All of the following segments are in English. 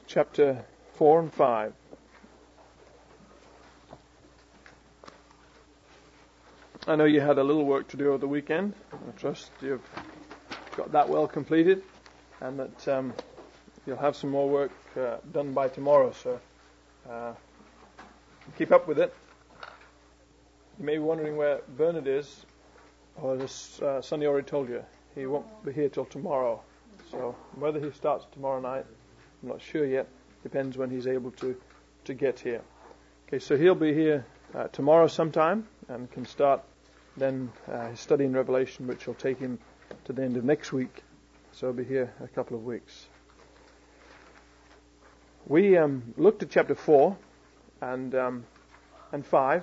chapter 4 and 5. I know you had a little work to do over the weekend. I trust you've got that well completed and that you'll have some more work done by tomorrow, so keep up with it. You may be wondering where Bernard is, or as Sonny already told you, he won't be here till tomorrow. So whether he starts tomorrow night, I'm not sure yet. Depends when he's able to get here. Okay, so he'll be here tomorrow sometime and can start then his study in Revelation, which will take him to the end of next week. So he'll be here a couple of weeks. We looked at chapter 4 and 5.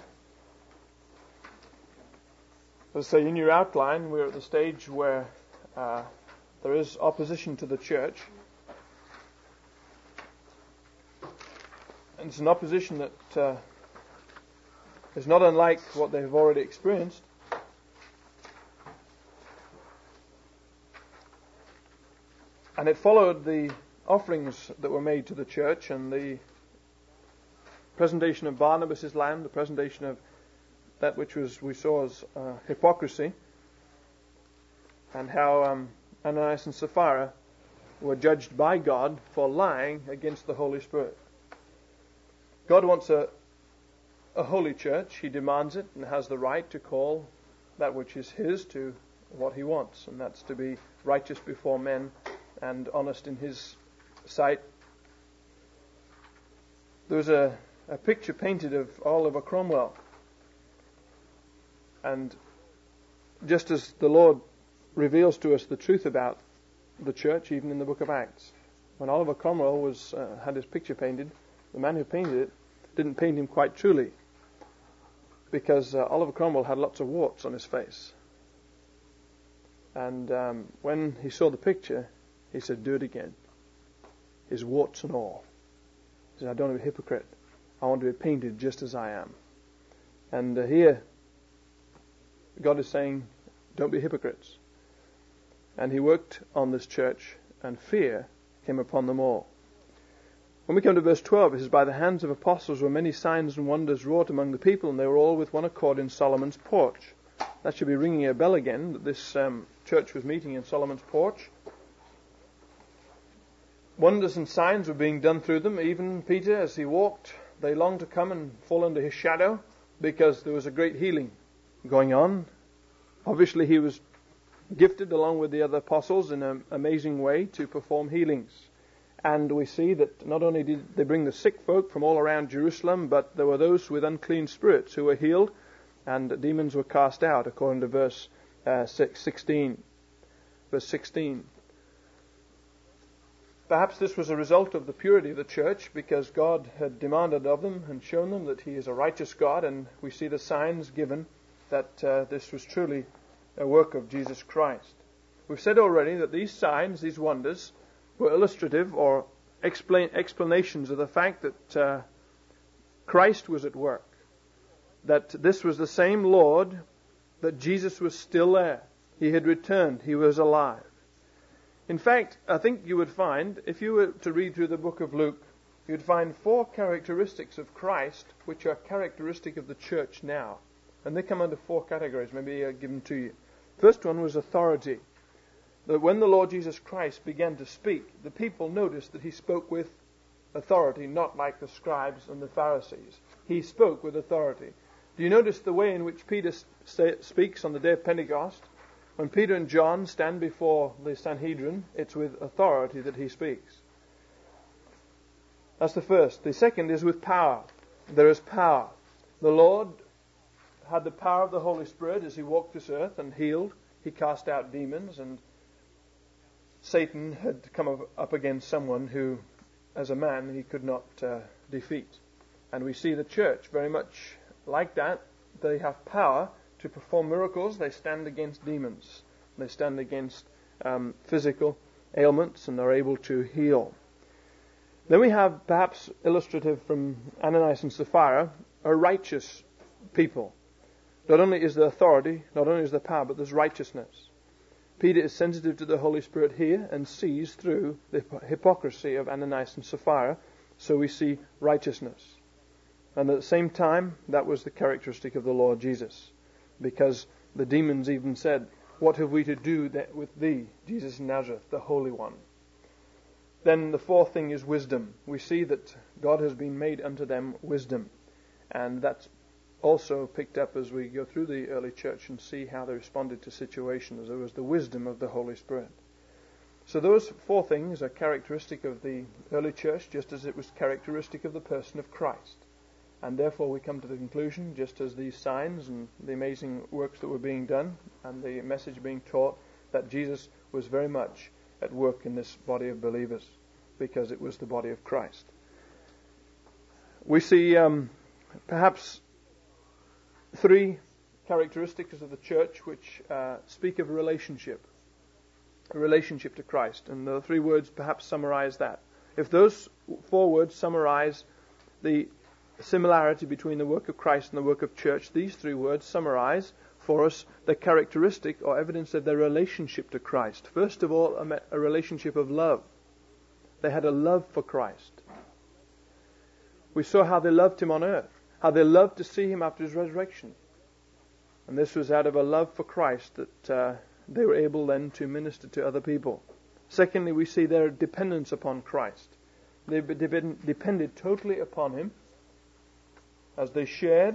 As I say, in your outline, we're at the stage where there is opposition to the church. And it's an opposition that is not unlike what they've already experienced. And it followed the offerings that were made to the church and the presentation of Barnabas' land, the presentation of that which we saw as hypocrisy, and how Ananias and Sapphira were judged by God for lying against the Holy Spirit. God wants a holy church. He demands it and has the right to call that which is His to what He wants, and that's to be righteous before men and honest in His sight. There was a picture painted of Oliver Cromwell, and just as the Lord reveals to us the truth about the church, even in the book of Acts, when Oliver Cromwell had his picture painted, the man who painted it didn't paint him quite truly, because Oliver Cromwell had lots of warts on his face. And when he saw the picture, he said, "Do it again. His warts and all." He said, "I don't want to be a hypocrite. I want to be painted just as I am." And here, God is saying, don't be hypocrites. And He worked on this church, and fear came upon them all. When we come to verse 12, it says, "By the hands of apostles were many signs and wonders wrought among the people, and they were all with one accord in Solomon's porch." That should be ringing a bell again, that this church was meeting in Solomon's porch. Wonders and signs were being done through them. Even Peter, as he walked, they longed to come and fall under his shadow, because there was a great healing going on. Obviously, he was gifted along with the other apostles in an amazing way to perform healings. And we see that not only did they bring the sick folk from all around Jerusalem, but there were those with unclean spirits who were healed, and demons were cast out, according to verse 16. Verse 16. Perhaps this was a result of the purity of the church, because God had demanded of them and shown them that He is a righteous God, and we see the signs given that this was truly a work of Jesus Christ. We've said already that these signs, these wonders, were illustrative or explanations of the fact that Christ was at work, that this was the same Lord, that Jesus was still there. He had returned. He was alive. In fact, I think you would find, if you were to read through the book of Luke, you'd find 4 characteristics of Christ which are characteristic of the church now. And they come under 4 categories. Maybe I'll give them to you. First one was authority. That when the Lord Jesus Christ began to speak, the people noticed that He spoke with authority, not like the scribes and the Pharisees. He spoke with authority. Do you notice the way in which Peter speaks on the day of Pentecost? When Peter and John stand before the Sanhedrin, it's with authority that he speaks. That's the first. The second is with power. There is power. The Lord had the power of the Holy Spirit as He walked this earth and healed. He cast out demons, and Satan had come up against someone who, as a man, he could not defeat. And we see the church very much like that. They have power to perform miracles. They stand against demons. They stand against physical ailments, and they're able to heal. Then we have, perhaps illustrative from Ananias and Sapphira, a righteous people. Not only is there authority, not only is there power, but there's righteousness. Peter is sensitive to the Holy Spirit here and sees through the hypocrisy of Ananias and Sapphira, so we see righteousness. And at the same time, that was the characteristic of the Lord Jesus, because the demons even said, "What have we to do with thee, Jesus of Nazareth, the Holy One?" Then the fourth thing is wisdom. We see that God has been made unto them wisdom. And that's also picked up as we go through the early church and see how they responded to situations. There was the wisdom of the Holy Spirit. So those four things are characteristic of the early church, just as it was characteristic of the person of Christ. And therefore we come to the conclusion, just as these signs and the amazing works that were being done and the message being taught, that Jesus was very much at work in this body of believers, because it was the body of Christ. We see perhaps three characteristics of the church which speak of a relationship to Christ. And the three words perhaps summarize that. If those four words summarize the similarity between the work of Christ and the work of church, these three words summarize for us the characteristic or evidence of their relationship to Christ. First of all, a relationship of love. They had a love for Christ. We saw how they loved Him on earth, how they loved to see Him after His resurrection. And this was out of a love for Christ that they were able then to minister to other people. Secondly, we see their dependence upon Christ. They depended totally upon Him as they shared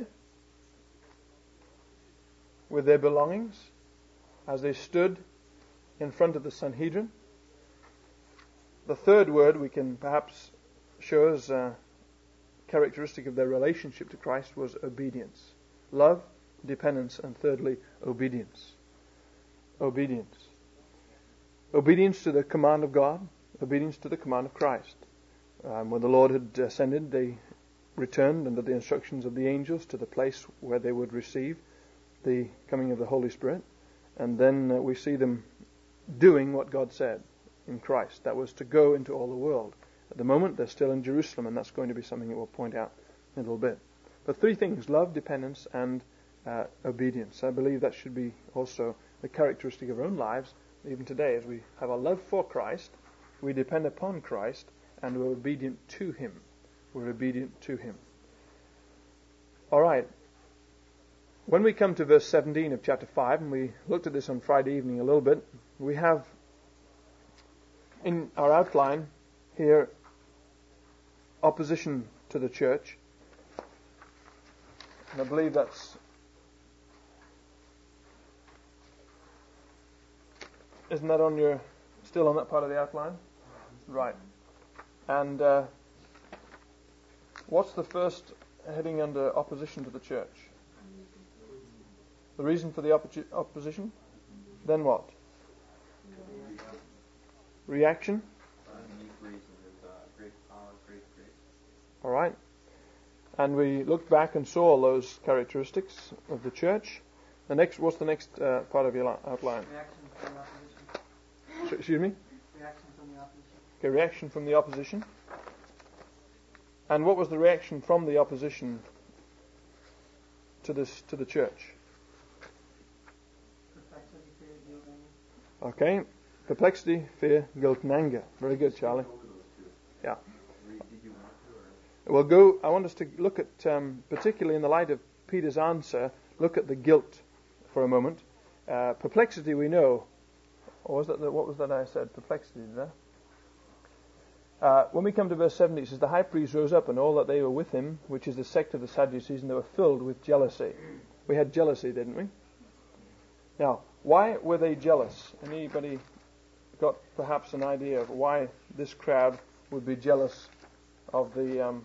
with their belongings, as they stood in front of the Sanhedrin. The third word we can perhaps show as characteristic of their relationship to Christ was obedience. Love, dependence, and thirdly, obedience. Obedience. Obedience to the command of God, obedience to the command of Christ. When the Lord had ascended, they returned under the instructions of the angels to the place where they would receive the coming of the Holy Spirit. And then we see them doing what God said in Christ. That was to go into all the world. At the moment, they're still in Jerusalem, and that's going to be something that we'll point out in a little bit. But three things: love, dependence, and obedience. I believe that should be also the characteristic of our own lives, even today, as we have a love for Christ, we depend upon Christ, and we're obedient to Him. We're obedient to Him. All right. When we come to verse 17 of chapter 5, and we looked at this on Friday evening a little bit, we have in our outline here opposition to the church. And I believe that's... Isn't that on your... still on that part of the outline? Right. And what's the first heading under opposition to the church? The reason for the opposition? Then what? Reaction? All right. And we looked back and saw all those characteristics of the church. What's the next part of your outline? Reaction from the opposition. Excuse me? Reaction from the opposition. Okay, reaction from the opposition. And what was the reaction from the opposition to the church? Perplexity, fear, guilt, anger. Okay. Perplexity, fear, guilt, and anger. Very good, Charlie. Yeah. I want us to look at, particularly in the light of Peter's answer, look at the guilt for a moment. Perplexity, we know. Or what was that I said? Perplexity, did I? When we come to verse 70, it says, the high priest rose up, and all that they were with him, which is the sect of the Sadducees, and they were filled with jealousy. We had jealousy, didn't we? Now, why were they jealous? Anybody got perhaps an idea of why this crowd would be jealous of of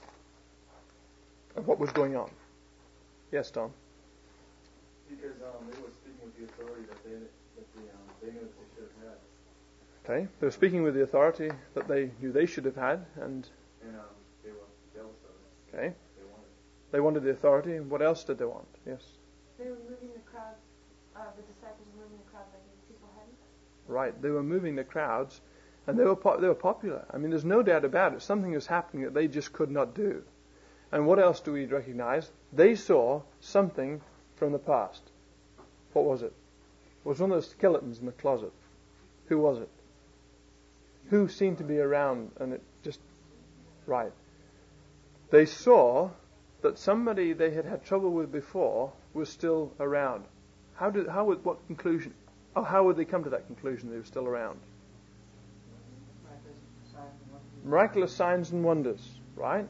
what was going on? Yes, Tom. Because they were speaking with the authority that they knew that they should have had. Okay, they were speaking with the authority that they knew they should have had, and they were jealous of it. Okay, they wanted the authority. And what else did they want? Yes. They were moving the crowd. The disciples were moving the crowd like these people hadn't. Right, they were moving the crowds, and they were popular. I mean, there's no doubt about it. Something was happening that they just could not do. And what else do we recognize? They saw something from the past. What was it? was one of those skeletons in the closet. Who was it? Who seemed to be around? And it just, right. They saw that somebody they had had trouble with before was still around. What conclusion? Oh, how would they come to that conclusion they were still around? Miraculous signs and wonders, right?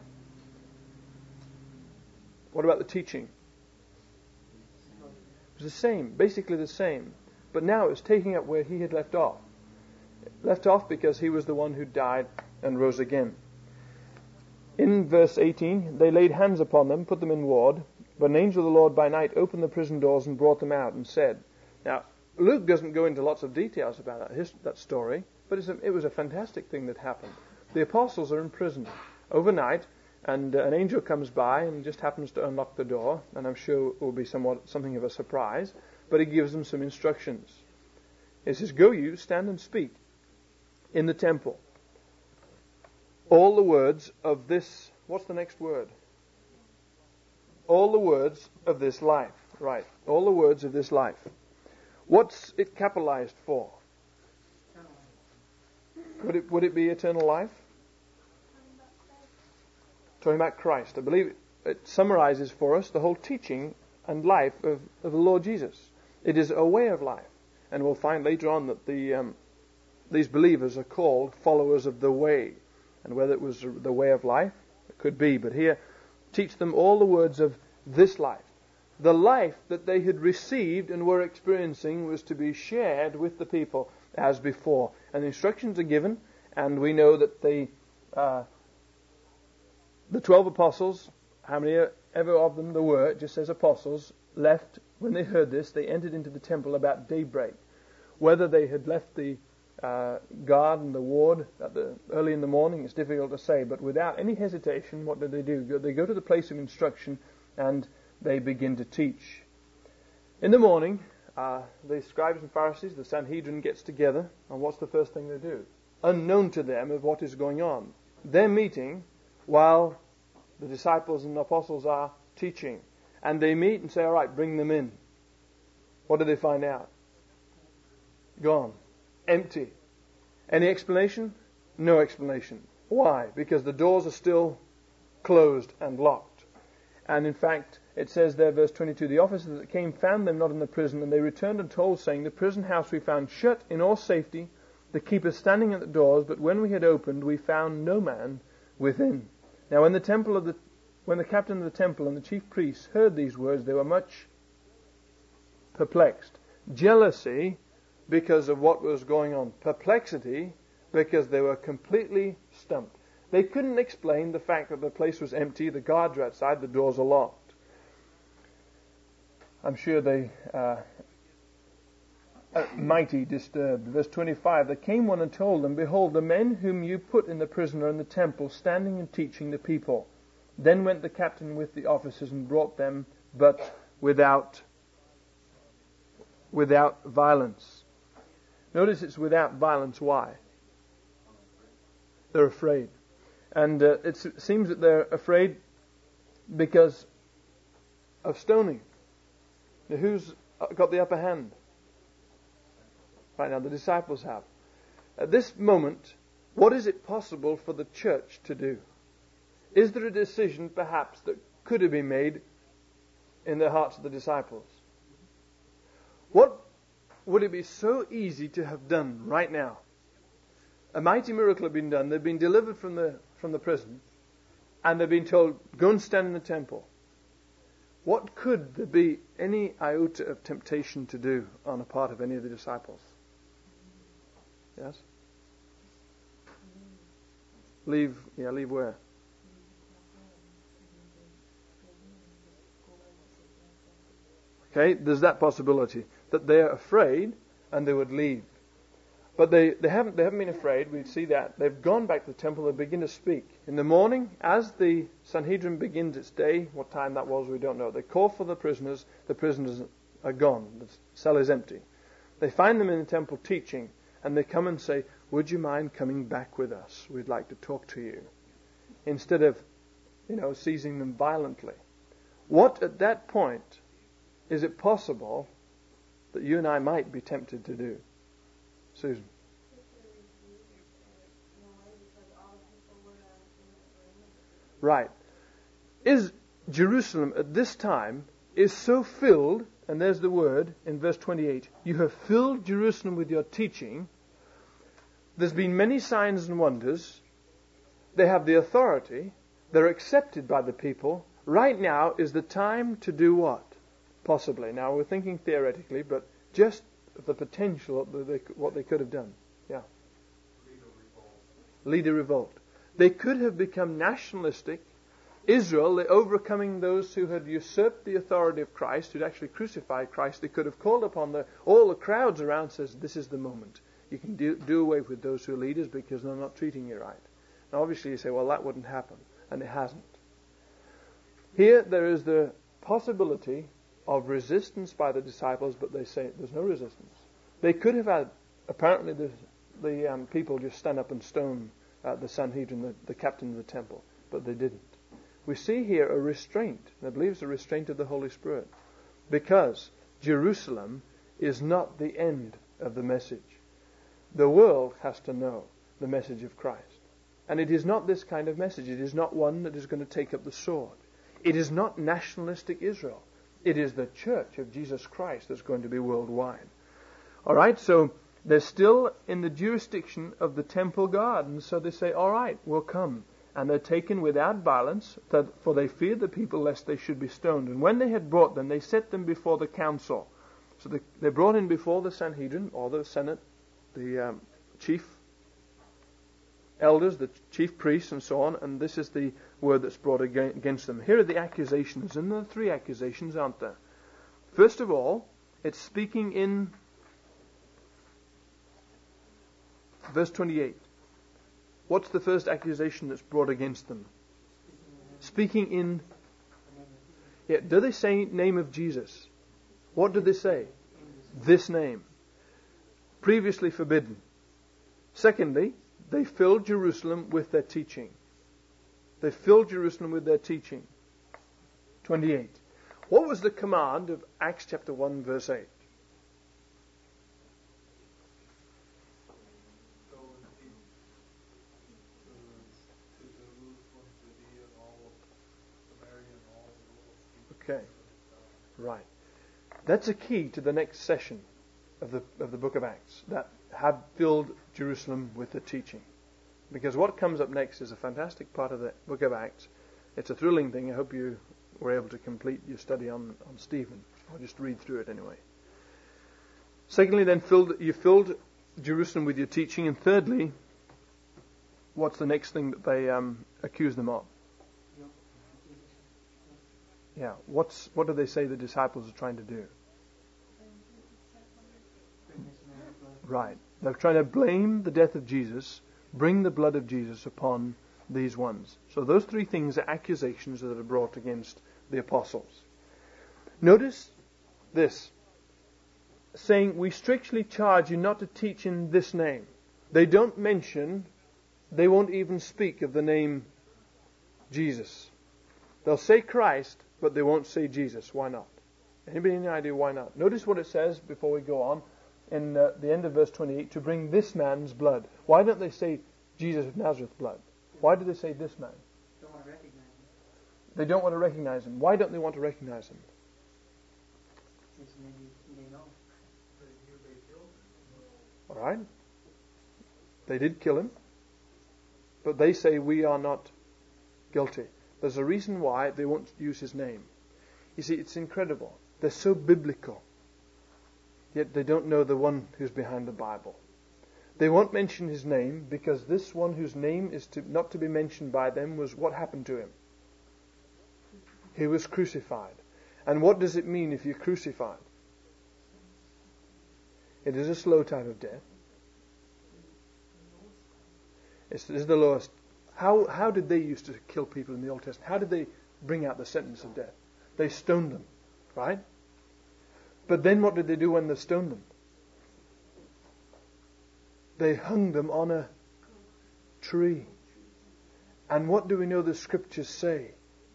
What about the teaching? It was the same, basically the same. But now it was taking up where he had left off. Left off because he was the one who died and rose again. In verse 18, they laid hands upon them, put them in ward, but an angel of the Lord by night opened the prison doors and brought them out and said. Now, Luke doesn't go into lots of details about that story, but it was a fantastic thing that happened. The apostles are in prison overnight, and an angel comes by and just happens to unlock the door, and I'm sure it will be something of a surprise, but he gives them some instructions. He says, "Go you, stand and speak in the temple. All the words of this," what's the next word? All the words of this life. Right. All the words of this life. What's it capitalized for? Would it be eternal life? Talking about Christ. I believe it summarizes for us the whole teaching and life of the Lord Jesus. It is a way of life. And we'll find later on that these believers are called followers of the way. And whether it was the way of life, it could be. But here, teach them all the words of this life. The life that they had received and were experiencing was to be shared with the people as before. And the instructions are given, and we know that the 12 apostles, how many ever of them there were, it just says apostles, left, when they heard this, they entered into the temple about daybreak. Whether they had left the guard and the ward early in the morning, it's difficult to say, but without any hesitation, what do? They go to the place of instruction and they begin to teach. In the morning, the scribes and Pharisees, the Sanhedrin gets together, and what's the first thing they do? Unknown to them of what is going on. They're meeting while the disciples and the apostles are teaching. And they meet and say, all right, bring them in. What do they find out? Gone. Empty. Any explanation? No explanation. Why? Because the doors are still closed and locked. And in fact, it says there, verse 22, the officers that came found them not in the prison, and they returned and told, saying, the prison house we found shut in all safety, the keepers standing at the doors, but when we had opened, we found no man within. Now when the captain of the temple and the chief priests heard these words, they were much perplexed. Jealousy because of what was going on. Perplexity because they were completely stumped. They couldn't explain the fact that the place was empty, the guards were outside, the doors are locked. I'm sure they mighty disturbed. Verse 25, there came one and told them, behold, the men whom you put in the prison are in the temple, standing and teaching the people. Then went the captain with the officers and brought them, but without violence. Notice it's without violence. Why? They're afraid. And it seems that they're afraid because of stoning. Now, who's got the upper hand? Right now, the disciples have. At this moment, what is it possible for the church to do? Is there a decision, perhaps, that could have been made in the hearts of the disciples? What would it be so easy to have done right now? A mighty miracle had been done. They'd been delivered from the prison, and they'd been told, go and stand in the temple. What could there be any iota of temptation to do on the part of any of the disciples? Yes? Leave where? Okay, there's that possibility that they're afraid and they would leave. But they haven't been afraid. We see that. They've gone back to the temple. They begin to speak. In the morning, as the Sanhedrin begins its day, what time that was, we don't know. They call for the prisoners. The prisoners are gone. The cell is empty. They find them in the temple teaching, and they come and say, would you mind coming back with us? We'd like to talk to you. Instead of, seizing them violently. What at that point is it possible that you and I might be tempted to do. Susan. Right. Is Jerusalem at this time is so filled, and there's the word in verse 28, you have filled Jerusalem with your teaching. There's been many signs and wonders. They have the authority. They're accepted by the people. Right now is the time to do what? Possibly. Now we're thinking theoretically, but just the potential of what they could have done. Yeah. Lead a revolt. They could have become nationalistic. Israel, they're overcoming those who had usurped the authority of Christ, who'd actually crucified Christ. They could have called upon all the crowds around, says, this is the moment. You can do away with those who are leaders because they're not treating you right. Now obviously you say, well, that wouldn't happen. And it hasn't. Here there is the possibility of resistance by the disciples, but they say there's no resistance. They could have had, apparently the people just stand up and stone the Sanhedrin, the captain of the temple, but they didn't. We see here a restraint, and I believe it's a restraint of the Holy Spirit, because Jerusalem is not the end of the message. The world has to know the message of Christ. And it is not this kind of message. It is not one that is going to take up the sword. It is not nationalistic Israel. It is the church of Jesus Christ that's going to be worldwide. All right, so they're still in the jurisdiction of the temple guard, and so they say, all right, we'll come. And they're taken without violence, for they feared the people lest they should be stoned. And when they had brought them, they set them before the council. So they brought in before the Sanhedrin, or the Senate, the chief elders, the chief priests, and so on. And this is the word that's brought against them. Here are the accusations, and there are 3 accusations, aren't there? First of all, it's speaking in verse 28. What's the first accusation that's brought against them? Speaking in... Yeah, do they say name of Jesus? What do they say? This name. Previously forbidden. Secondly, they filled Jerusalem with their teaching. They filled Jerusalem with their teaching. 28. What was the command of Acts chapter 1 verse 8? Okay, right. That's a key to the next session of the book of Acts, that have filled Jerusalem with the teaching. Because what comes up next is a fantastic part of the book of Acts. It's a thrilling thing. I hope you were able to complete your study on Stephen, or just read through it anyway. Secondly, then you filled Jerusalem with your teaching. And thirdly, what's the next thing that they accuse them of? Yeah, what do they say the disciples are trying to do? Right. They're trying to blame the death of Jesus, bring the blood of Jesus upon these ones. So those 3 things are accusations that are brought against the apostles. Notice this, saying, we strictly charge you not to teach in this name. They don't mention, they won't even speak of the name Jesus. They'll say Christ, but they won't say Jesus. Why not? Anybody any idea why not? Notice what it says before we go on in the end of verse 28, to bring this man's blood. Why don't they say Jesus of Nazareth blood? Why do they say this man? Don't want to recognize him. They don't want to recognize him. Why don't they want to recognize him? Because maybe they know. All right. They did kill him, but they say we are not guilty. There's a reason why they won't use his name. You see, it's incredible. They're so biblical, yet they don't know the one who's behind the Bible. They won't mention his name because this one whose name is not to be mentioned by them was what happened to him. He was crucified. And what does it mean if you're crucified? It is a slow type of death. It is the lowest. How did they used to kill people in the Old Testament? How did they bring out the sentence of death? They stoned them, right? But then what did they do when they stoned them? They hung them on a tree. And what do we know the scriptures say?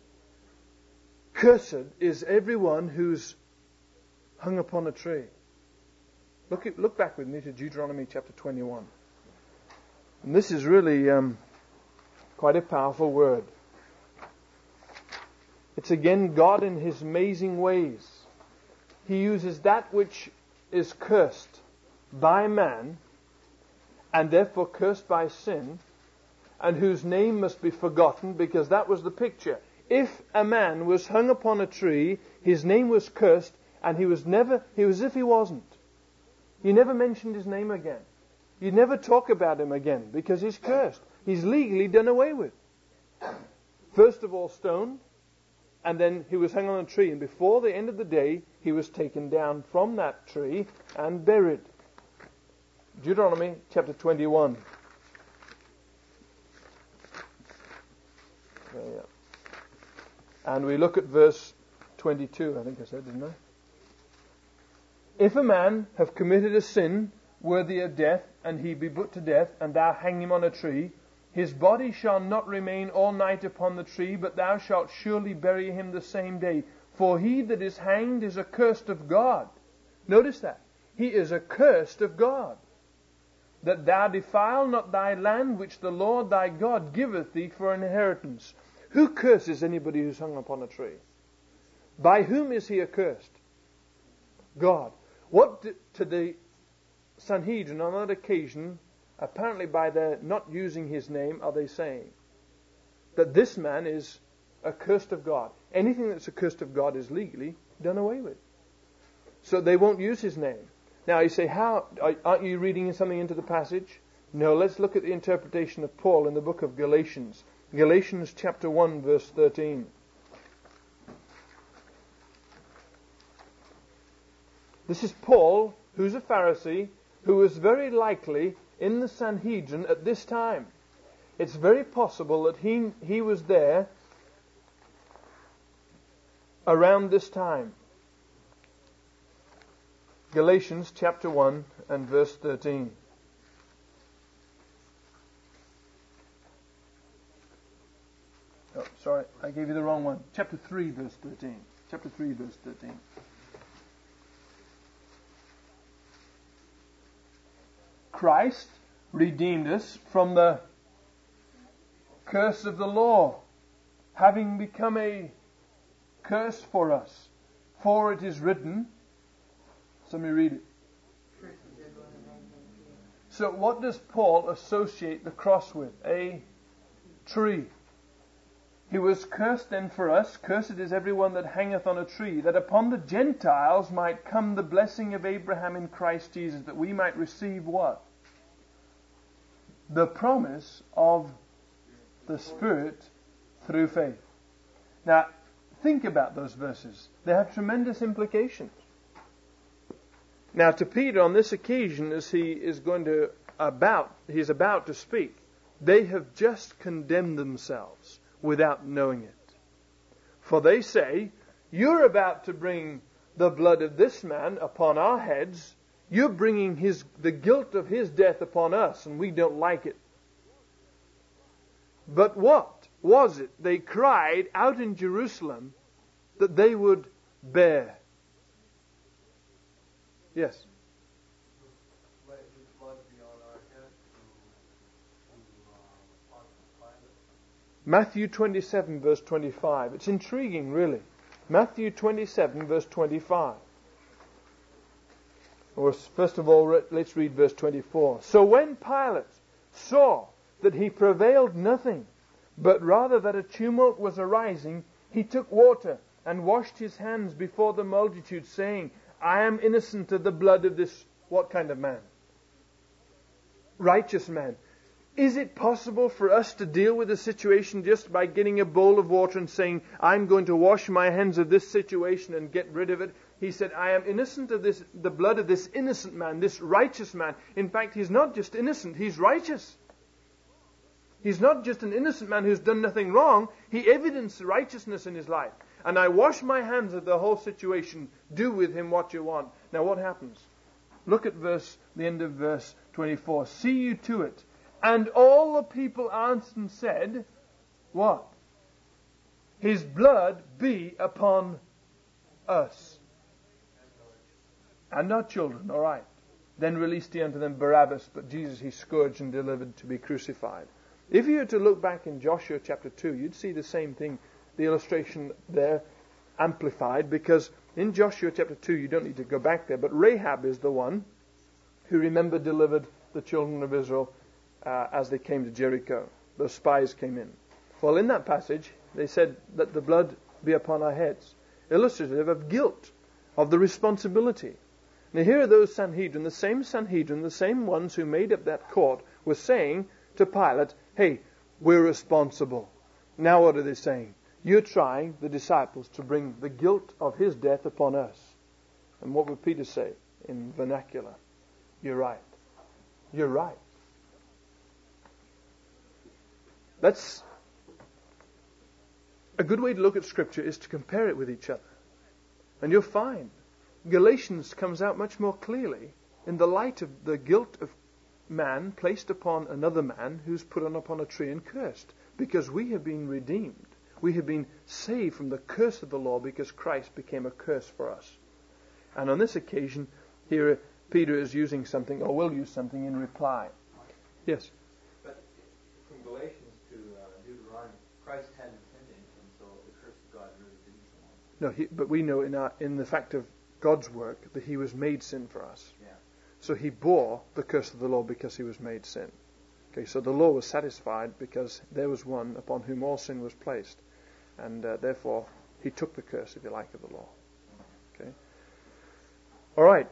Cursed is everyone who's hung upon a tree. Look back with me to Deuteronomy chapter 21. And this is really quite a powerful word. It's again God in His amazing ways. He uses that which is cursed by man, and therefore cursed by sin, and whose name must be forgotten, because that was the picture. If a man was hung upon a tree, his name was cursed, and he was as if he wasn't. You never mentioned his name again. You never talk about him again, because he's cursed. He's legally done away with. First of all, stoned, and then he was hung on a tree, and before the end of the day, he was taken down from that tree and buried. Deuteronomy chapter 21. And we look at verse 22, I think I said, didn't I? If a man have committed a sin worthy of death, and he be put to death, and thou hang him on a tree, his body shall not remain all night upon the tree, but thou shalt surely bury him the same day. For he that is hanged is accursed of God. Notice that. He is accursed of God. That thou defile not thy land which the Lord thy God giveth thee for an inheritance. Who curses anybody who's hung upon a tree? By whom is he accursed? God. What to the Sanhedrin on that occasion, apparently by their not using his name, are they saying? That this man is accursed of God. Anything that's accursed of God is legally done away with. So they won't use his name. Now you say, how? Aren't you reading something into the passage? No, let's look at the interpretation of Paul in the book of Galatians. Galatians chapter 1 verse 13. This is Paul, who's a Pharisee, who was very likely in the Sanhedrin at this time. It's very possible that he was there around this time. Galatians chapter 1 and verse 13. Oh, sorry, I gave you the wrong one. Chapter 3 verse 13. Chapter 3 verse 13. Christ redeemed us from the curse of the law, having become a curse for us. For it is written, somebody read it. So what does Paul associate the cross with? A tree. He was cursed then for us. Cursed is everyone that hangeth on a tree, that upon the Gentiles might come the blessing of Abraham in Christ Jesus, that we might receive what? The promise of the Spirit through faith. Now, think about those verses. They have tremendous implications. Now, to Peter on this occasion, as he's about to speak, they have just condemned themselves without knowing it. For they say, you're about to bring the blood of this man upon our heads. You're bringing the guilt of his death upon us, and we don't like it. But what was it they cried out in Jerusalem that they would bear? Yes. Let his blood be on our head to Matthew 27 verse 25. It's intriguing, really. Matthew 27 verse 25. Or first of all, let's read verse 24. So when Pilate saw that he prevailed nothing, but rather that a tumult was arising, he took water and washed his hands before the multitude, saying, I am innocent of the blood of this, what kind of man? Righteous man. Is it possible for us to deal with the situation just by getting a bowl of water and saying, I'm going to wash my hands of this situation and get rid of it? He said, I am innocent of this, the blood of this innocent man, this righteous man. In fact, he's not just innocent, he's righteous. He's not just an innocent man who's done nothing wrong. He evidenced righteousness in his life. And I wash my hands of the whole situation. Do with him what you want. Now what happens? Look at the end of verse 24. See you to it. And all the people answered and said, what? His blood be upon us. And our children, all right. Then released he unto them Barabbas, but Jesus he scourged and delivered to be crucified. If you were to look back in Joshua chapter 2, you'd see the same thing, the illustration there amplified, because in Joshua chapter 2, you don't need to go back there, but Rahab is the one who, remember, delivered the children of Israel as they came to Jericho. Those spies came in. Well, in that passage, they said that the blood be upon our heads, illustrative of guilt, of the responsibility. Now here are those Sanhedrin, the same ones who made up that court, were saying to Pilate, hey, we're responsible. Now what are they saying? You're trying, the disciples, to bring the guilt of his death upon us. And what would Peter say in vernacular? You're right. You're right. That's a good way to look at Scripture, is to compare it with each other. And you'll find Galatians comes out much more clearly in the light of the guilt of man placed upon another man who's put on upon a tree and cursed. Because we have been redeemed. We have been saved from the curse of the law because Christ became a curse for us. And on this occasion, here Peter is using something, or will use something in reply. Yes? But from Galatians to Deuteronomy, Christ hadn't sinned anything, so the curse of God really didn't come on. No, but we know in the fact of God's work that he was made sin for us. Yeah. So he bore the curse of the law because he was made sin. Okay, so the law was satisfied because there was one upon whom all sin was placed. And therefore, he took the curse, if you like, of the law. Okay. All right.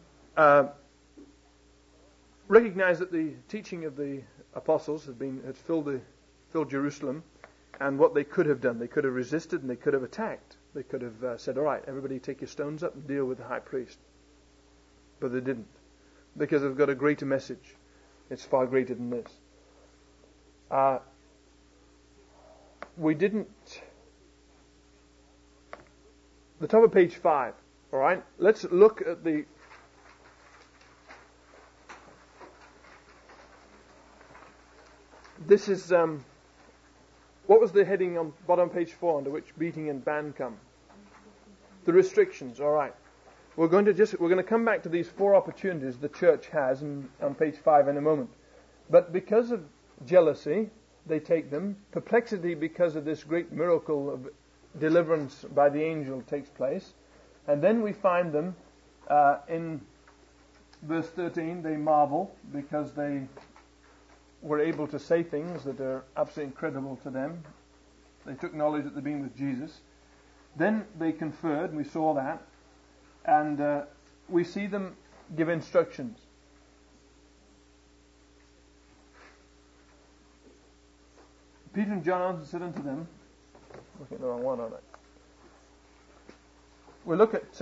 Recognize that the teaching of the apostles had filled Jerusalem, and what they could have done. They could have resisted and they could have attacked. They could have said, all right, everybody take your stones up and deal with the high priest. But they didn't. Because they've got a greater message. It's far greater than this. We didn't... The top of page 5. All right? Let's look at the... This is... what was the heading on bottom page 4 under which beating and ban come? The restrictions. All right. We're going to come back to these 4 opportunities the church has on page 5 in a moment. But because of jealousy, they take them. Perplexity, because of this great miracle of deliverance by the angel, takes place. And then we find them in verse 13. They marvel because they were able to say things that are absolutely incredible to them. They took knowledge that they'd been with Jesus. Then they conferred, and we saw that. And we see them give instructions. Peter and John answered said unto them, looking at the wrong one, aren't I? We look at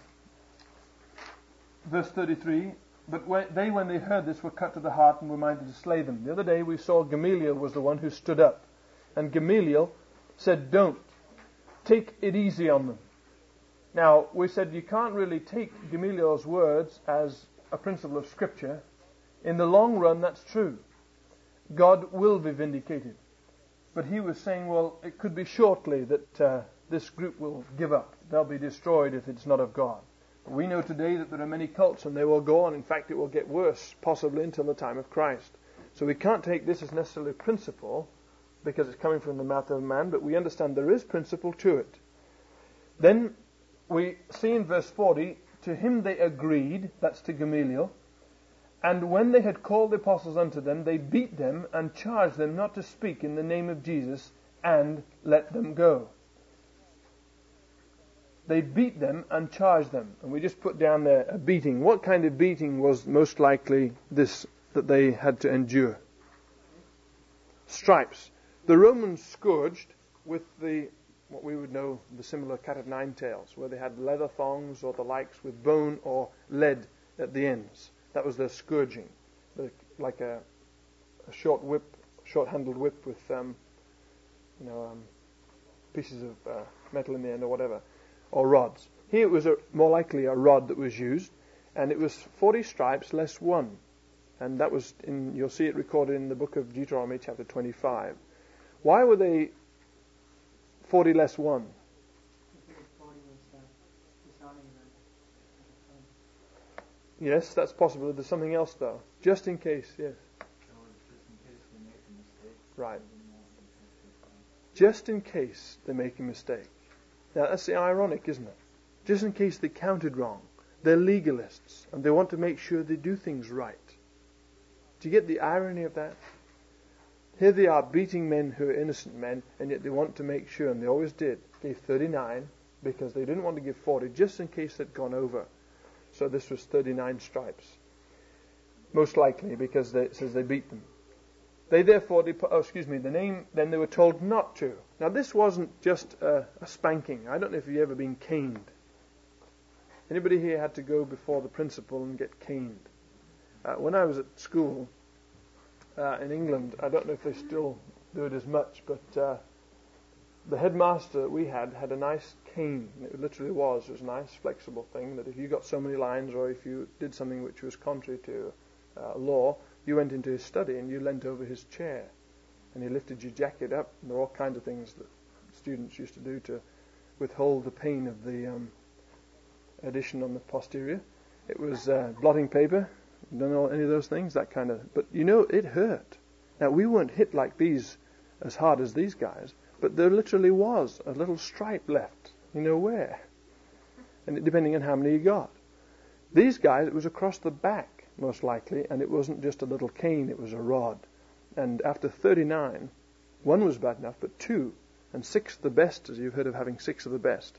verse 33. But when they heard this, were cut to the heart and were minded to slay them. The other day we saw Gamaliel was the one who stood up. And Gamaliel said, don't. Take it easy on them. Now, we said you can't really take Gamaliel's words as a principle of Scripture. In the long run, that's true. God will be vindicated. But he was saying, well, it could be shortly that this group will give up. They'll be destroyed if it's not of God. We know today that there are many cults and they will go on. In fact, it will get worse, possibly until the time of Christ. So we can't take this as necessarily a principle because it's coming from the mouth of man, but we understand there is principle to it. Then we see in verse 40, to him they agreed, that's to Gamaliel, and when they had called the apostles unto them, they beat them and charged them not to speak in the name of Jesus, and let them go. They beat them and charged them. And we just put down there a beating. What kind of beating was most likely this that they had to endure? Stripes. The Romans scourged with what we would know, the similar cat of nine tails, where they had leather thongs or the likes with bone or lead at the ends. That was their scourging. Like a short whip, short-handled whip with pieces of metal in the end or whatever. Or rods. Here it was more likely a rod that was used, and it was 40 stripes less one. And that was you'll see it recorded in the book of Deuteronomy chapter 25. Why were they 40 less one? Yes, that's possible. There's something else though. Just in case, yes. Right. Just in case they make a mistake. Now that's the ironic, isn't it? Just in case they counted wrong. They're legalists and they want to make sure they do things right. Do you get the irony of that? Here they are beating men who are innocent men, and yet they want to make sure, and they always did, gave 39 because they didn't want to give 40 just in case they'd gone over. So this was 39 stripes. Most likely because it says they beat them. They therefore, then they were told not to. Now this wasn't just a spanking. I don't know if you've ever been caned. Anybody here had to go before the principal and get caned? When I was at school in England, I don't know if they still do it as much, but the headmaster that we had a nice cane. It literally was. It was a nice flexible thing that if you got so many lines or if you did something which was contrary to law, you went into his study and you leant over his chair and he lifted your jacket up. And there were all kinds of things that students used to do to withhold the pain of the addition on the posterior. It was blotting paper. You don't know any of those things, that kind of. But it hurt. Now we weren't hit like these as hard as these guys, but there literally was a little stripe left. You know where? And depending on how many you got. These guys, it was across the back most likely, and it wasn't just a little cane, it was a rod. And after 39, one was bad enough, but 2 and 6 the best, as you've heard of having 6 of the best.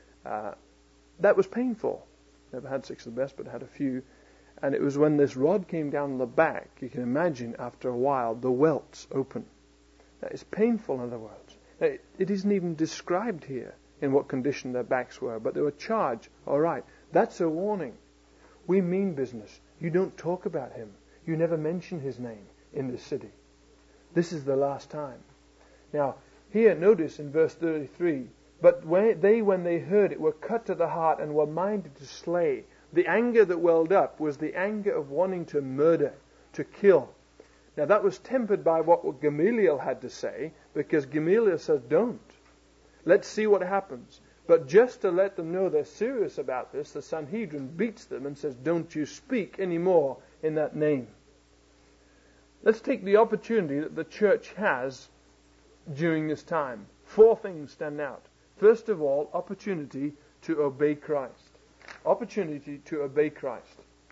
That was painful. Never had 6 of the best, but had a few. And it was when this rod came down the back, you can imagine after a while, the welts open. That is painful, in other words. It isn't even described here in what condition their backs were, but they were charged. All right, that's a warning. We mean business. You don't talk about him. You never mention his name in this city. This is the last time. Now, here, notice in verse 33, but when they heard it, were cut to the heart and were minded to slay. The anger that welled up was the anger of wanting to murder, to kill. Now that was tempered by what Gamaliel had to say, because Gamaliel says, don't. Let's see what happens. But just to let them know they're serious about this, the Sanhedrin beats them and says, don't you speak anymore in that name. Let's take the opportunity that the church has during this time. 4 things stand out. First of all, opportunity to obey Christ. Opportunity to obey Christ.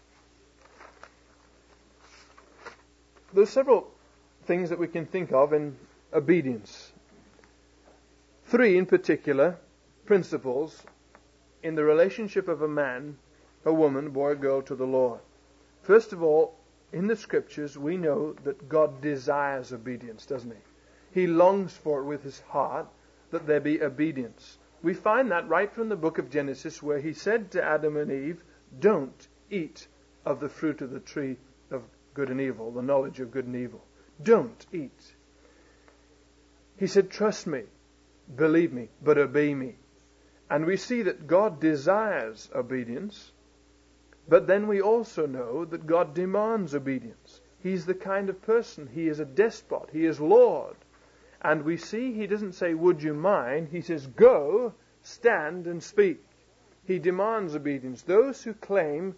There's several things that we can think of in obedience. 3 in particular principles in the relationship of a man, a woman, boy, or girl to the Lord. First of all, in the Scriptures we know that God desires obedience, doesn't He? He longs for it with His heart that there be obedience. We find that right from the book of Genesis, where He said to Adam and Eve, don't eat of the fruit of the tree of good and evil, the knowledge of good and evil. Don't eat. He said, trust me, believe me, but obey me. And we see that God desires obedience, but then we also know that God demands obedience. He's the kind of person, He is a despot, He is Lord. And we see He doesn't say, would you mind? He says, go, stand and speak. He demands obedience. Those who claim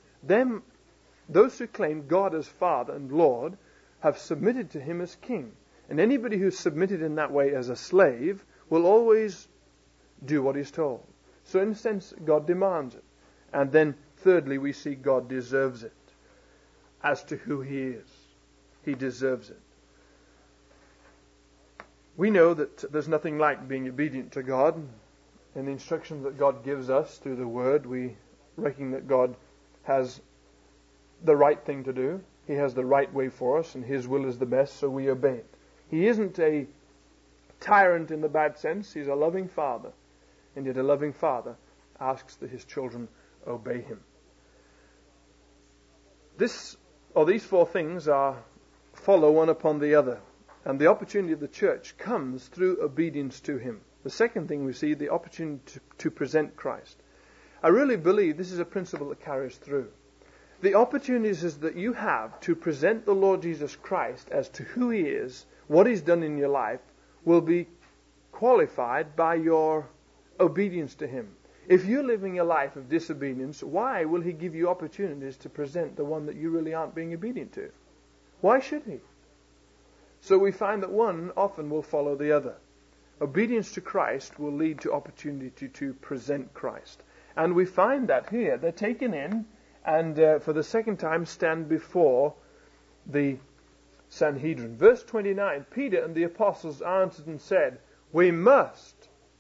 God as Father and Lord have submitted to Him as King. And anybody who's submitted in that way as a slave will always do what He's told. So in a sense, God demands it. And then thirdly, we see God deserves it. As to who He is, He deserves it. We know that there's nothing like being obedient to God. In the instructions that God gives us through the Word, we reckon that God has the right thing to do. He has the right way for us, and His will is the best, so we obey it. He isn't a tyrant in the bad sense. He's a loving Father. And yet a loving Father asks that His children obey Him. These 4 things follow one upon the other. And the opportunity of the church comes through obedience to Him. The second thing we see, the opportunity to present Christ. I really believe this is a principle that carries through. The opportunities that you have to present the Lord Jesus Christ as to who He is, what He's done in your life, will be qualified by your obedience to Him. If you're living a life of disobedience, why will He give you opportunities to present the one that you really aren't being obedient to? Why should He? So we find that one often will follow the other. Obedience to Christ will lead to opportunity to present Christ. And we find that here. They're taken in and for the second time stand before the Sanhedrin. Verse 29, Peter and the apostles answered and said, we must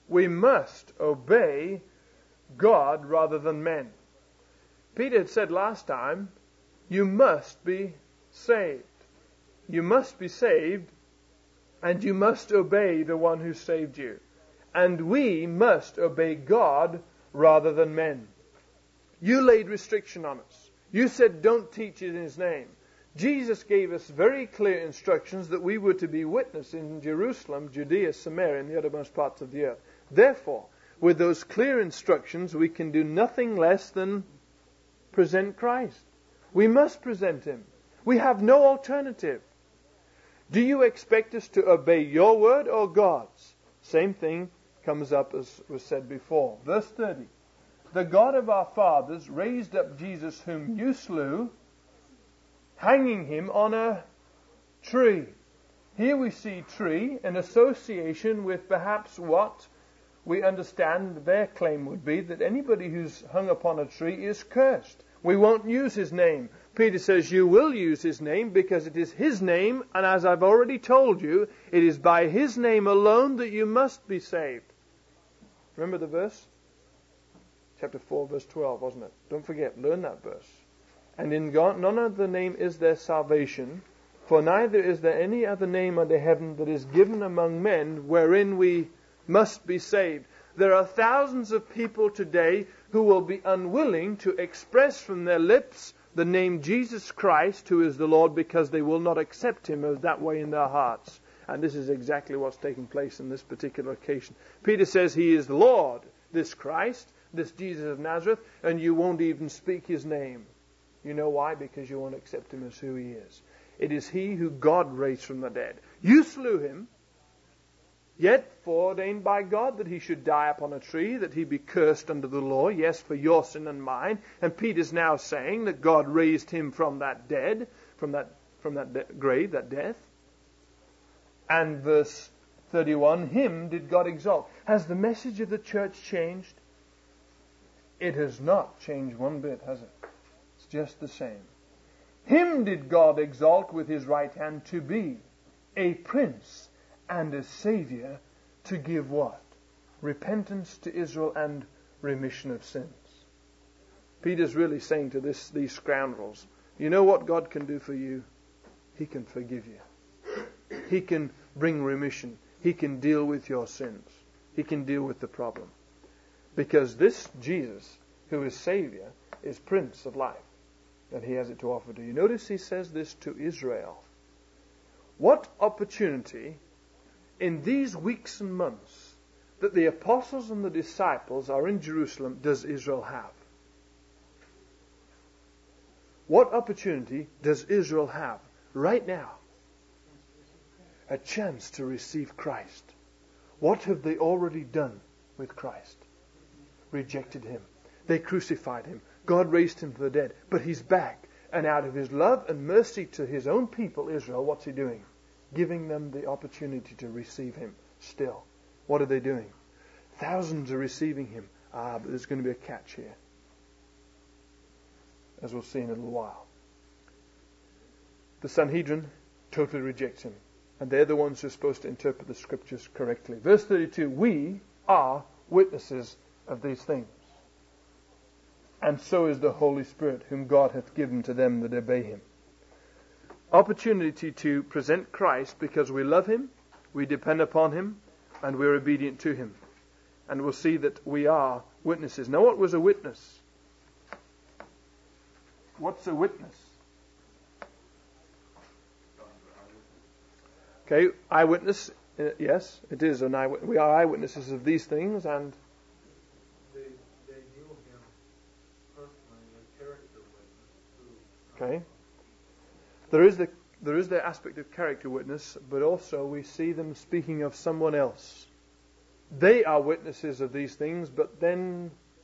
obey God rather than men. Peter had said last time, you must be saved. You must be saved, and you must obey the one who saved you. And we must obey God rather than men. You laid restriction on us. You said don't teach it in His name. Jesus gave us very clear instructions that we were to be witnesses in Jerusalem, Judea, Samaria, and the uttermost parts of the earth. Therefore, with those clear instructions, we can do nothing less than present Christ. We must present Him. We have no alternative. Do you expect us to obey your word or God's? Same thing comes up as was said before. Verse 30. The God of our fathers raised up Jesus whom you slew, hanging Him on a tree. Here we see tree in association with perhaps what we understand their claim would be, that anybody who's hung upon a tree is cursed. We won't use His name. Peter says you will use His name because it is His name, and as I've already told you, it is by His name alone that you must be saved. Remember the verse? Chapter 4, verse 12, wasn't it? Don't forget, learn that verse. And in God, none other name is there salvation, for neither is there any other name under heaven that is given among men wherein we must be saved. There are thousands of people today who will be unwilling to express from their lips the name Jesus Christ, who is the Lord, because they will not accept Him as that way in their hearts. And this is exactly what's taking place in this particular occasion. Peter says He is the Lord, this Christ, this Jesus of Nazareth, and you won't even speak His name. You know why? Because you won't accept Him as who He is. It is He who God raised from the dead. You slew Him, yet foreordained by God that He should die upon a tree, that He be cursed under the law, yes, for your sin and mine. And Peter's now saying that God raised Him from that dead, from that grave, that death. And verse 31, Him did God exalt. Has the message of the church changed? It has not changed one bit, has it? It's just the same. Him did God exalt with His right hand to be a prince and a savior, to give what? Repentance to Israel and remission of sins. Peter's really saying to these scoundrels, you know what God can do for you? He can forgive you. He can bring remission. He can deal with your sins. He can deal with the problem. Because this Jesus, who is Savior, is Prince of life. And He has it to offer to you. Notice He says this to Israel. What opportunity in these weeks and months that the apostles and the disciples are in Jerusalem does Israel have? What opportunity does Israel have right now? A chance to receive Christ. What have they already done with Christ? Rejected Him. They crucified Him. God raised Him from the dead. But He's back. And out of His love and mercy to His own people, Israel, what's He doing? Giving them the opportunity to receive Him still. What are they doing? Thousands are receiving Him. But there's going to be a catch here, as we'll see in a little while. The Sanhedrin totally rejects Him. And they're the ones who are supposed to interpret the Scriptures correctly. Verse 32, we are witnesses of these things. And so is the Holy Spirit, whom God hath given to them that obey Him. Opportunity to present Christ because we love Him, we depend upon Him, and we're obedient to Him. And we'll see that we are witnesses. Now, what was a witness? What's a witness? Okay, eyewitness. Yes, it is an eyewitness. We are eyewitnesses of these things, and they knew Him personally, a character witness. Okay. There is the aspect of character witness, but also we see them speaking of someone else. They are witnesses of these things, but then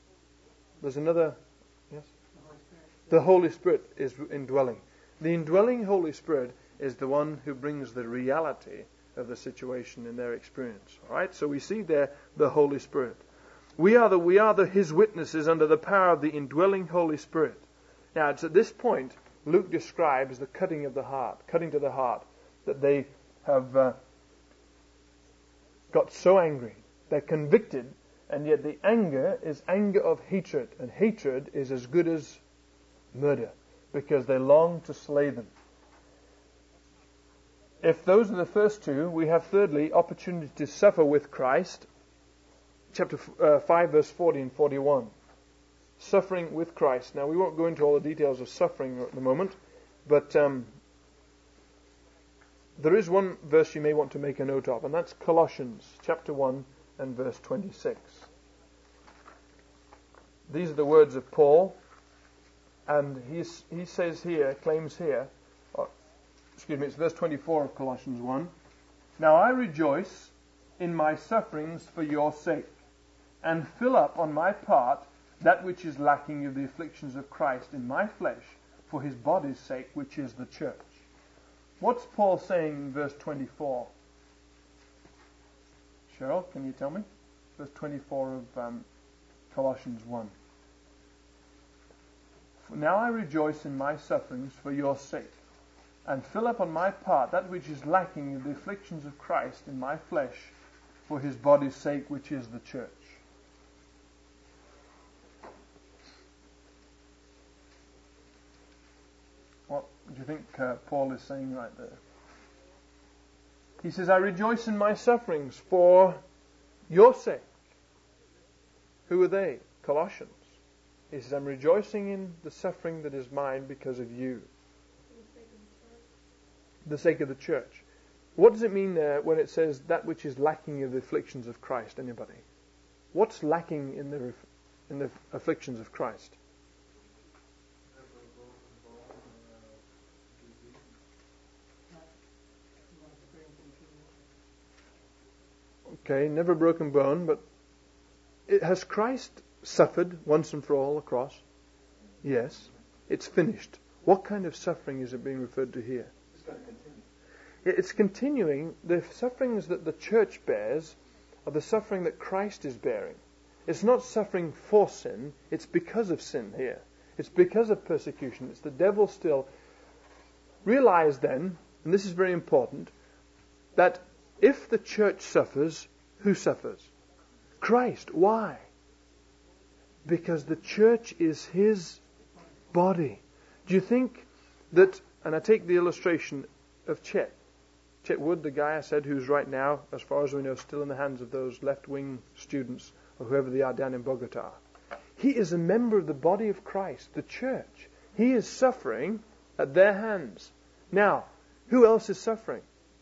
There's another, yes? The Holy Spirit. The Holy Spirit is indwelling. The indwelling Holy Spirit is the one who brings the reality of the situation in their experience. All right? So we see there the Holy Spirit. We are His witnesses under the power of the indwelling Holy Spirit. Now, it's at this point Luke describes the cutting to the heart, that they have got so angry. They're convicted, and yet the anger is anger of hatred, and hatred is as good as murder, because they long to slay them. If those are the first two, we have thirdly opportunity to suffer with Christ. Chapter 5, verse 40 and 41. Suffering with Christ. Now, we won't go into all the details of suffering at the moment, but there is one verse you may want to make a note of, and that's Colossians chapter 1 and verse 26. These are the words of Paul, and he says here, claims here, it's verse 24 of Colossians 1. Now I rejoice in my sufferings for your sake, and fill up on my part that which is lacking of the afflictions of Christ in my flesh, for his body's sake, which is the church. What's Paul saying in verse 24? Cheryl, can you tell me? Verse 24 of Colossians 1. Now I rejoice in my sufferings for your sake, and fill up on my part that which is lacking of the afflictions of Christ in my flesh, for his body's sake, which is the church. What do you think Paul is saying right there? He says, I rejoice in my sufferings for your sake. Who are they? Colossians. He says, I'm rejoicing in the suffering that is mine because of you. The sake of the church. What does it mean there when it says that which is lacking of the afflictions of Christ? Anybody? What's lacking in the afflictions of Christ? Okay, never broken bone, but has Christ suffered once and for all on the cross? Yes. It's finished. What kind of suffering is it being referred to here? It's going to continue. It's continuing. The sufferings that the church bears are the suffering that Christ is bearing. It's not suffering for sin, it's because of sin here. It's because of persecution. It's the devil still. Realize then, and this is very important, that if the church suffers, who suffers? Christ. Why? Because the church is his body. Do you think that, and I take the illustration of Chet Wood, the guy I said who's right now, as far as we know, still in the hands of those left-wing students or whoever they are down in Bogota. He is a member of the body of Christ, the church. He is suffering at their hands. Now, who else is suffering?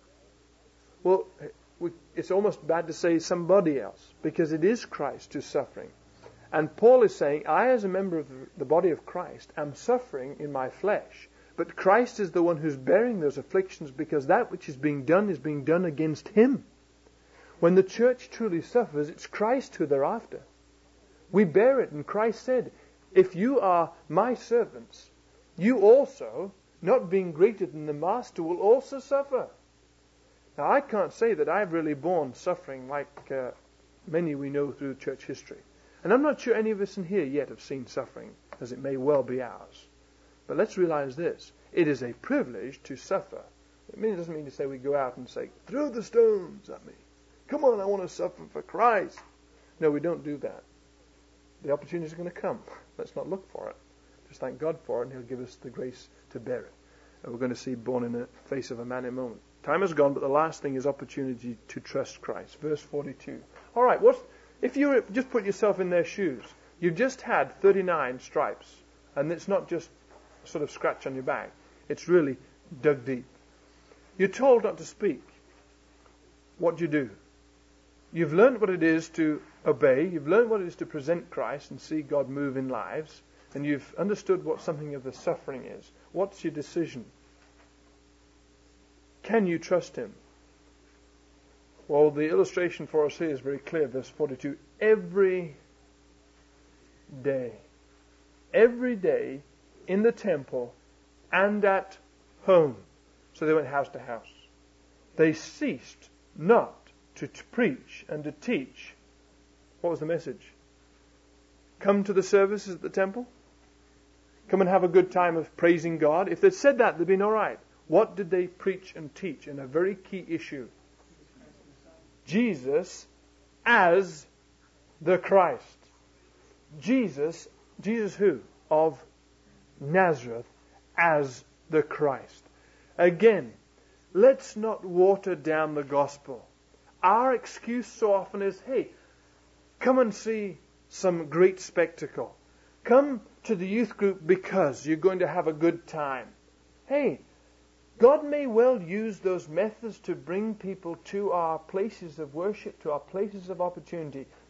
Well, it's almost bad to say somebody else, because it is Christ who's suffering. And Paul is saying, I as a member of the body of Christ am suffering in my flesh, but Christ is the one who's bearing those afflictions, because that which is being done against him. When the church truly suffers, it's Christ who they're after. We bear it, and Christ said, if you are my servants, you also, not being greater than the master, will also suffer. Now, I can't say that I've really borne suffering like many we know through church history. And I'm not sure any of us in here yet have seen suffering, as it may well be ours. But let's realize this. It is a privilege to suffer. It doesn't mean to say we go out and say, throw the stones at me. Come on, I want to suffer for Christ. No, we don't do that. The opportunity is going to come. Let's not look for it. Just thank God for it, and he'll give us the grace to bear it. And we're going to see born in the face of a man in a moment. Time has gone, but the last thing is opportunity to trust Christ. Verse 42. All right, if you just put yourself in their shoes, you've just had 39 stripes, and it's not just a sort of scratch on your back. It's really dug deep. You're told not to speak. What do you do? You've learned what it is to obey. You've learned what it is to present Christ and see God move in lives. And you've understood what something of the suffering is. What's your decision? Can you trust him? Well, the illustration for us here is very clear. Verse 42. Every day. every day in the temple and at home. So they went house to house. They ceased not to preach and to teach. What was the message? Come to the services at the temple. Come and have a good time of praising God. If they'd said that, they'd been all right. What did they preach and teach in a very key issue? Jesus as the Christ. Jesus who? Of Nazareth as the Christ. Again, let's not water down the gospel. Our excuse so often is, hey, come and see some great spectacle. Come to the youth group because you're going to have a good time. Hey, God may well use those methods to bring people to our places of worship, to our places of opportunity.